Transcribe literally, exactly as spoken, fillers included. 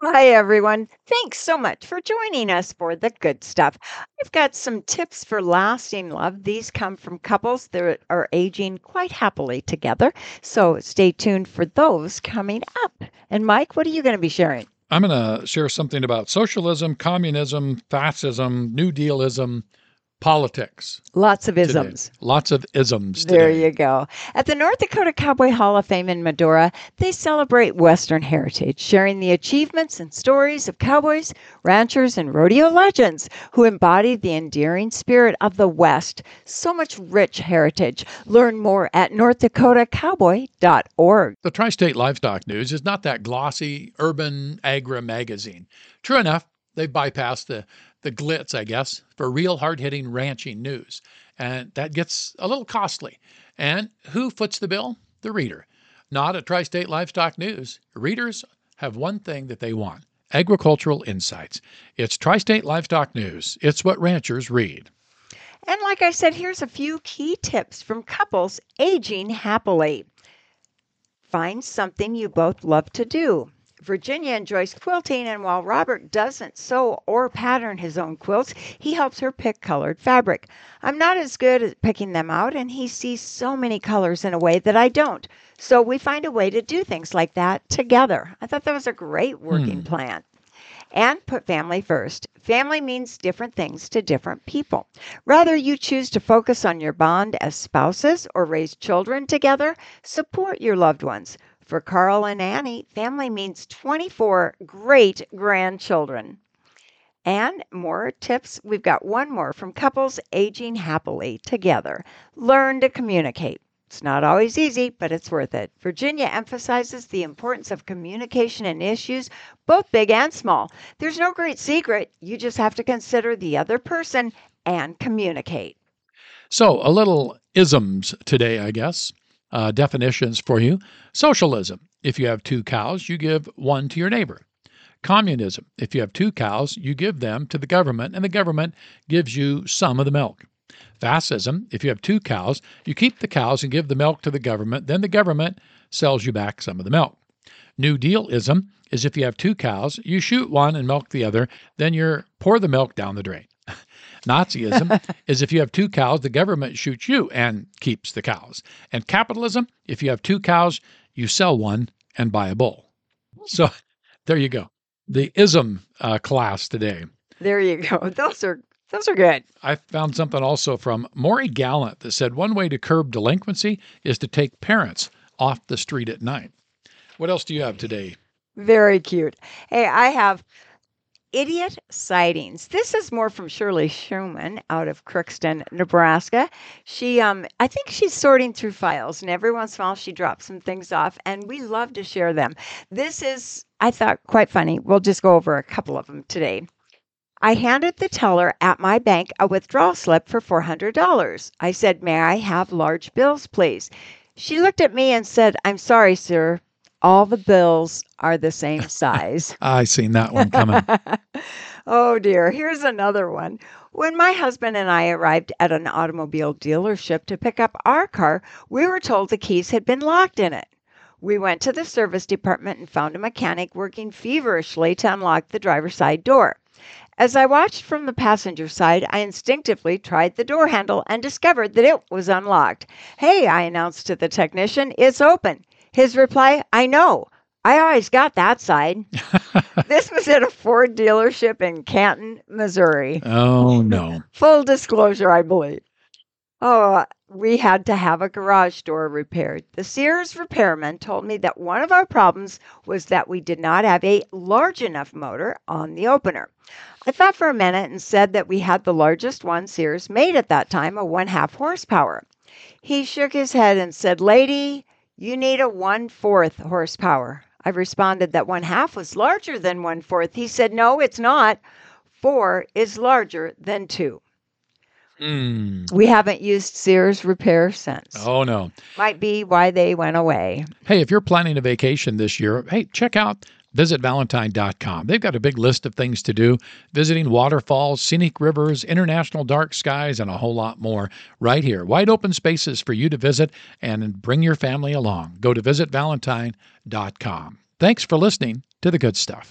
Hi, everyone. Thanks so much for joining us for the good stuff. I've got some tips for lasting love. These come from couples that are aging quite happily together. So stay tuned for those coming up. And Mike, what are you going to be sharing? I'm going to share something about socialism, communism, fascism, New Dealism, politics Lots of today. isms. Lots of isms There today. you go. At the North Dakota Cowboy Hall of Fame in Medora, they celebrate Western heritage, sharing the achievements and stories of cowboys, ranchers, and rodeo legends who embodied the endearing spirit of the West. So much rich heritage. Learn more at north dakota cowboy dot org. The Tri State Livestock News is not that glossy, urban agra magazine. True enough, they've bypassed the, the glitz, I guess, for real hard hitting ranching news. And that gets a little costly. And who foots the bill? The reader. Not at Tri State Livestock News. Readers have one thing that they want: agricultural insights. It's Tri State Livestock News. It's what ranchers read. And like I said, here's a few key tips from couples aging happily. Find something you both love to do. Virginia enjoys quilting, and while Robert doesn't sew or pattern his own quilts, he helps her pick colored fabric. I'm not as good at picking them out, and he sees so many colors in a way that I don't. So we find a way to do things like that together. I thought that was a great working Hmm. plan. And put family first. Family means different things to different people. Whether you choose to focus on your bond as spouses or raise children together, support your loved ones. For Carl and Annie, family means twenty-four great grandchildren. And more tips. We've got one more from couples aging happily together. Learn to communicate. It's not always easy, but it's worth it. Virginia emphasizes the importance of communication in issues, both big and small. There's no great secret. You just have to consider the other person and communicate. So, a little isms today, I guess. Uh, definitions for you. Socialism. If you have two cows, you give one to your neighbor. Communism. If you have two cows, you give them to the government, and the government gives you some of the milk. Fascism. If you have two cows, you keep the cows and give the milk to the government, then the government sells you back some of the milk. New Dealism is if you have two cows, you shoot one and milk the other, then you pour the milk down the drain. Nazism is if you have two cows, the government shoots you and keeps the cows. And capitalism, if you have two cows, you sell one and buy a bull. So there you go. The ism uh, class today. There you go. Those are those are good. I found something also from Maury Gallant that said one way to curb delinquency is to take parents off the street at night. What else do you have today? Very cute. Hey, I have idiot sightings. This is more from Shirley Schumann out of Crookston, Nebraska. She, um, I think she's sorting through files, and every once in a while she drops some things off, and we love to share them. This is, I thought, quite funny. We'll just go over a couple of them today. I handed the teller at my bank a withdrawal slip for four hundred dollars. I said, "May I have large bills, please?" She looked at me and said, "I'm sorry, sir. All the bills are the same size." I seen that one coming. Oh dear, here's another one. When my husband and I arrived at an automobile dealership to pick up our car, we were told the keys had been locked in it. We went to the service department and found a mechanic working feverishly to unlock the driver's side door. As I watched from the passenger side, I instinctively tried the door handle and discovered that it was unlocked. "Hey," I announced to the technician, "it's open." His reply, "I know. I always got that side." This was at a Ford dealership in Canton, Missouri. Oh, no. Full disclosure, I believe. Oh, we had to have a garage door repaired. The Sears repairman told me that one of our problems was that we did not have a large enough motor on the opener. I thought for a minute and said that we had the largest one Sears made at that time, a one-half horsepower. He shook his head and said, "Lady, you need a one-fourth horsepower." I responded that one-half was larger than one-fourth. He said, "No, it's not. Four is larger than two." Mm. We haven't used Sears repair since. Oh, no. Might be why they went away. Hey, if you're planning a vacation this year, hey, check out visit valentine dot com. They've got a big list of things to do, visiting waterfalls, scenic rivers, international dark skies, and a whole lot more right here. Wide open spaces for you to visit and bring your family along. Go to visit valentine dot com. Thanks for listening to The Good Stuff.